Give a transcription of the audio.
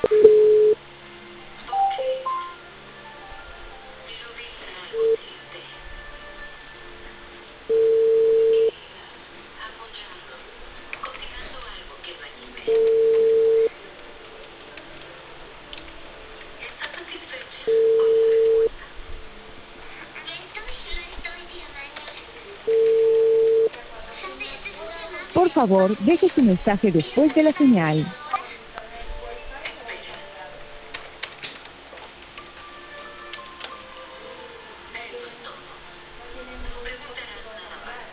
Por favor, deje su mensaje después de la señal.